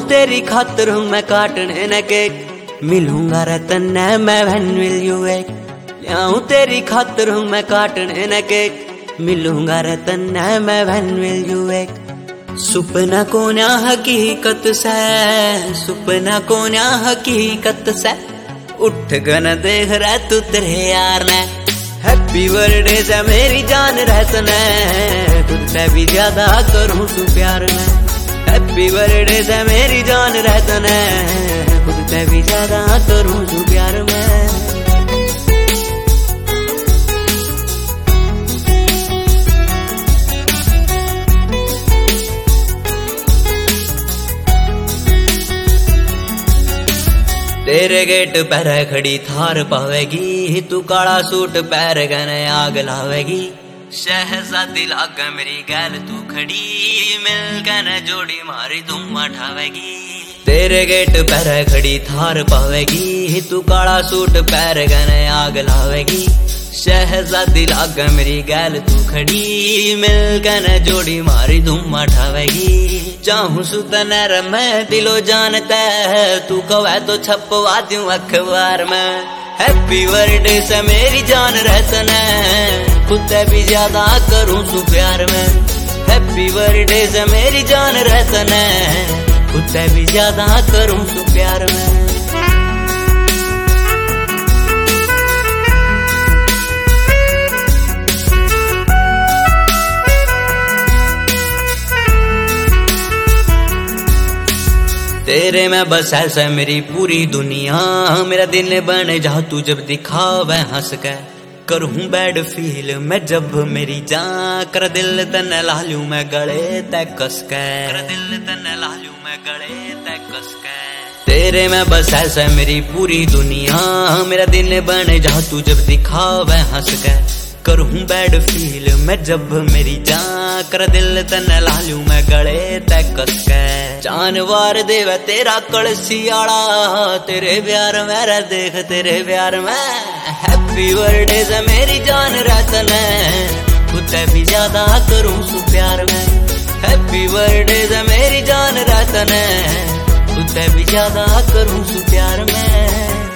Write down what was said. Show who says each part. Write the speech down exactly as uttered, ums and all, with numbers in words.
Speaker 1: तेरी खातर हूँ मैं काटने न केक, मिलूंगा रतन मैं व्हेन विल यू वेक। लियाऊं तेरी खातर हूँ मैं काटने न केक, मिलूंगा रतन मैं व्हेन विल यू वेक। सुपना को न्या हकीकत से, सुपना को न्या हकीकत से, उठ गन देख रहा तू तेरे यार ने। हैप्पी बर्थडे से मेरी जान रहतने, खुद से भी ज्यादा करूँ तू प्यार में। हैप्पी बर्थडे से मेरी जान रहतने, खुद से भी ज्यादा करूँ तू प्यार में। तेरे गेट पर खड़ी थार पावेगी, तू काला सूट पैर गन आग लावेगी। शहजादी लाग मेरी गैल तू खड़ी, मिलकर जोड़ी मारी धुम्मा ठावेगी। तेरे गेट पर खड़ी थार पावेगी, तू काला सूट पैर गन आग लावेगी। शहजादी लाग मेरी गैल तू खड़ी, मिलकर जोड़ी मारी धुम्मा ठावेगी। चाहूं सुतन मैं दिलो जानता है, तू कहे तो छपवा दूं अखबार में। हैप्पी बर्थडे से मेरी जान रहतन, खुद से भी ज्यादा करूं तू प्यार में। हैप्पी बर्थडे से मेरी जान रहतन, खुद से भी ज्यादा करूं तू प्यार में। तेरे में बस ऐसा मेरी पूरी दुनिया, मेरा दिल बन जा तू जब दिखावे हंस के। करूँ बैड फील मैं जब मेरी जान, कर दिल तन ला लूं मैं गले तक कस के। कर दिल तन ला लूं मैं गले तक कस के। तेरे में बस ऐसा मेरी पूरी दुनिया, मेरा दिल बन जा तू जब दिखावे हंस के। करूँ बैड फील मैं जब मेरी जान, कर दिल तन ला लूं मैं गले तक कस के। जानवर देव तेरा कलसियाड़ा, तेरे प्यार मेरा देख तेरे प्यार में। हैप्पी बर्थडे से मेरी जान रहतन, खुद से भी ज्यादा करूँ तू प्यार में। हैप्पी बर्थडे से मेरी जान रहतन, खुद से भी ज्यादा करूँ तू प्यार में।